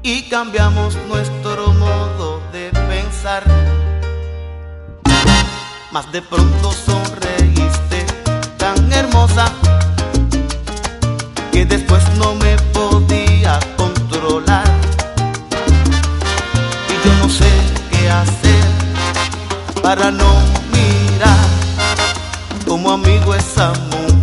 y cambiamos nuestro modo de pensar. Mas de pronto sonreíste tan hermosa que después no me podía controlar. Y yo no sé qué hacer para no mirar como amigo esa mujer.